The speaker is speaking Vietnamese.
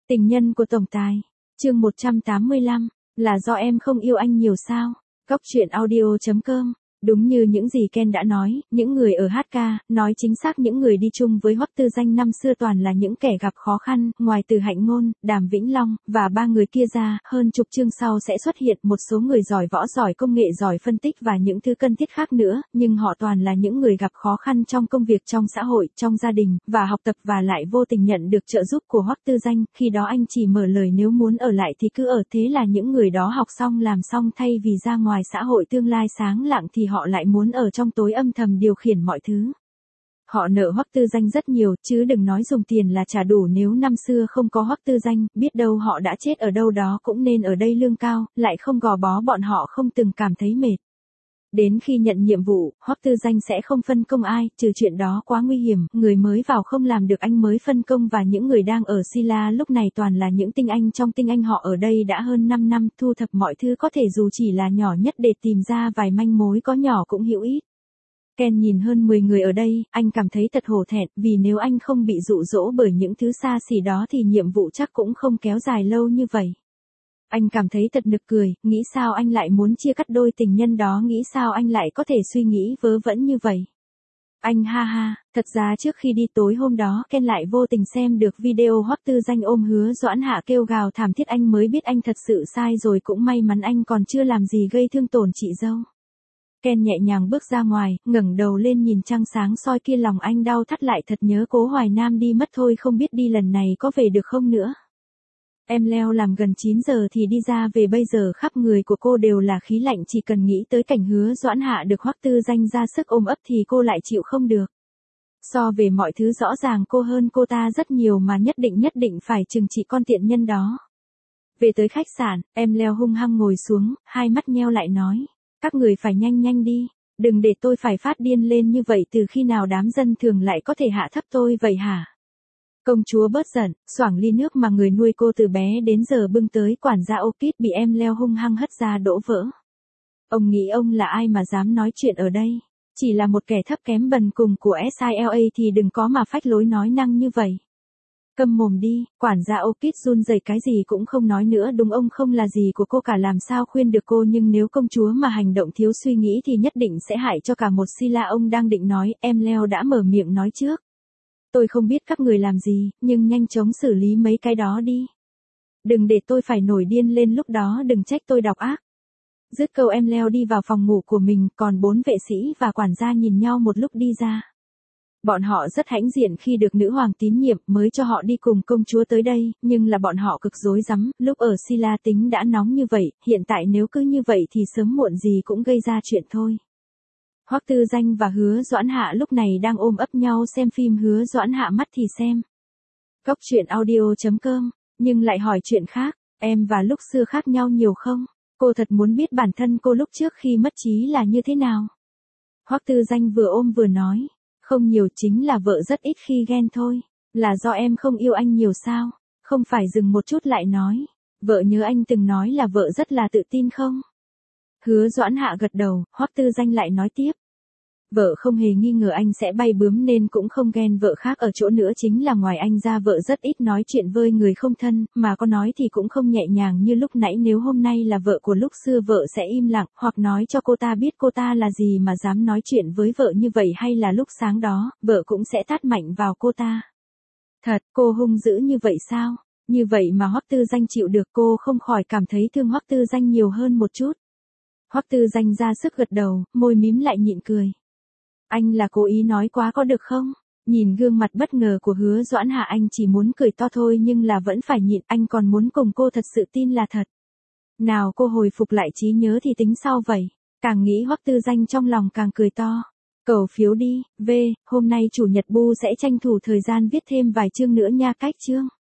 Tình nhân của tổng tài. Chương 185, là do em không yêu anh nhiều sao? Góc truyện audio.com. Đúng như những gì Ken đã nói, những người ở HK, nói chính xác những người đi chung với Hoắc Tư Danh năm xưa toàn là những kẻ gặp khó khăn, ngoài Từ Hạnh Ngôn, Đàm Vĩnh Long, và ba người kia ra, hơn chục chương sau sẽ xuất hiện một số người giỏi võ giỏi công nghệ giỏi phân tích và những thứ cần thiết khác nữa, nhưng họ toàn là những người gặp khó khăn trong công việc trong xã hội, trong gia đình, và học tập và lại vô tình nhận được trợ giúp của Hoắc Tư Danh, khi đó anh chỉ mở lời nếu muốn ở lại thì cứ ở, thế là những người đó học xong làm xong thay vì ra ngoài xã hội tương lai sáng lạng thì họ lại muốn ở trong tối âm thầm điều khiển mọi thứ. Họ nợ Hoắc Tư Danh rất nhiều, chứ đừng nói dùng tiền là trả đủ, nếu năm xưa không có Hoắc Tư Danh, biết đâu họ đã chết ở đâu đó, cũng nên ở đây lương cao, lại không gò bó bọn họ không từng cảm thấy mệt. Đến khi nhận nhiệm vụ, Hoắc Tư Danh sẽ không phân công ai, trừ chuyện đó quá nguy hiểm, người mới vào không làm được anh mới phân công, và những người đang ở Sila lúc này toàn là những tinh anh trong tinh anh, họ ở đây đã hơn 5 năm, thu thập mọi thứ có thể dù chỉ là nhỏ nhất để tìm ra vài manh mối, có nhỏ cũng hữu ích. Ken nhìn hơn 10 người ở đây, anh cảm thấy thật hổ thẹn, vì nếu anh không bị dụ dỗ bởi những thứ xa xỉ đó thì nhiệm vụ chắc cũng không kéo dài lâu như vậy. Anh cảm thấy thật nực cười, nghĩ sao anh lại muốn chia cắt đôi tình nhân đó, nghĩ sao anh lại có thể suy nghĩ vớ vẩn như vậy. Anh ha ha, thật ra trước khi đi tối hôm đó Ken lại vô tình xem được video Hoắc Tư Danh ôm Hứa Doãn Hạ kêu gào thảm thiết, anh mới biết anh thật sự sai rồi, cũng may mắn anh còn chưa làm gì gây thương tổn chị dâu. Ken nhẹ nhàng bước ra ngoài, ngẩng đầu lên nhìn trăng sáng soi kia, lòng anh đau thắt lại, thật nhớ Cố Hoài Nam đi mất thôi, không biết đi lần này có về được không nữa. Em leo làm gần 9 giờ thì đi ra về, bây giờ khắp người của cô đều là khí lạnh, chỉ cần nghĩ tới cảnh Hứa Doãn Hạ được Hoắc Tư Danh ra sức ôm ấp thì cô lại chịu không được. So về mọi thứ rõ ràng cô hơn cô ta rất nhiều, mà nhất định phải trừng trị con tiện nhân đó. Về tới khách sạn, em leo hung hăng ngồi xuống, hai mắt nheo lại nói, các người phải nhanh đi, đừng để tôi phải phát điên lên như vậy, từ khi nào đám dân thường lại có thể hạ thấp tôi vậy hả? Công chúa bớt giận, xoảng ly nước mà người nuôi cô từ bé đến giờ bưng tới, quản gia Orchid bị em leo hung hăng hất ra đổ vỡ. Ông nghĩ ông là ai mà dám nói chuyện ở đây? Chỉ là một kẻ thấp kém bần cùng của SILA thì đừng có mà phách lối nói năng như vậy. Câm mồm đi, quản gia Orchid run rẩy cái gì cũng không nói nữa, đúng ông không là gì của cô cả, làm sao khuyên được cô, nhưng nếu công chúa mà hành động thiếu suy nghĩ thì nhất định sẽ hại cho cả một Sila. Ông đang định nói, em leo đã mở miệng nói trước. Tôi không biết các người làm gì, nhưng nhanh chóng xử lý mấy cái đó đi. Đừng để tôi phải nổi điên lên lúc đó, đừng trách tôi độc ác. Dứt câu em leo đi vào phòng ngủ của mình, còn 4 vệ sĩ và quản gia nhìn nhau một lúc đi ra. Bọn họ rất hãnh diện khi được nữ hoàng tín nhiệm, mới cho họ đi cùng công chúa tới đây, nhưng là bọn họ cực rối rắm, lúc ở Sila tính đã nóng như vậy, hiện tại nếu cứ như vậy thì sớm muộn gì cũng gây ra chuyện thôi. Hoắc Tư Danh và Hứa Doãn Hạ lúc này đang ôm ấp nhau xem phim, Hứa Doãn Hạ mắt thì xem Góc truyện audio.com, nhưng lại hỏi chuyện khác, em và lúc xưa khác nhau nhiều không? Cô thật muốn biết bản thân cô lúc trước khi mất trí là như thế nào. Hoắc Tư Danh vừa ôm vừa nói, không nhiều, chính là vợ rất ít khi ghen thôi. Là do em không yêu anh nhiều sao? Không phải, dừng một chút lại nói, vợ nhớ anh từng nói là vợ rất là tự tin không? Hứa Doãn Hạ gật đầu, Hoắc Tư Danh lại nói tiếp. Vợ không hề nghi ngờ anh sẽ bay bướm nên cũng không ghen, vợ khác ở chỗ nữa chính là ngoài anh ra vợ rất ít nói chuyện với người không thân, mà có nói thì cũng không nhẹ nhàng như lúc nãy. Nếu hôm nay là vợ của lúc xưa vợ sẽ im lặng, hoặc nói cho cô ta biết cô ta là gì mà dám nói chuyện với vợ như vậy, hay là lúc sáng đó, vợ cũng sẽ tát mạnh vào cô ta. Thật, cô hung dữ như vậy sao? Như vậy mà Hoắc Tư Danh chịu được, cô không khỏi cảm thấy thương Hoắc Tư Danh nhiều hơn một chút. Hoắc Tư Danh ra sức gật đầu, môi mím lại nhịn cười. Anh là cố ý nói quá có được không? Nhìn gương mặt bất ngờ của Hứa Doãn Hạ anh chỉ muốn cười to thôi, nhưng là vẫn phải nhịn, anh còn muốn cùng cô thật sự tin là thật. Nào cô hồi phục lại trí nhớ thì tính sau vậy. Càng nghĩ Hoắc Tư Danh trong lòng càng cười to. Cầu phiếu đi, hôm nay chủ nhật Bu sẽ tranh thủ thời gian viết thêm vài chương nữa nha, cách chương.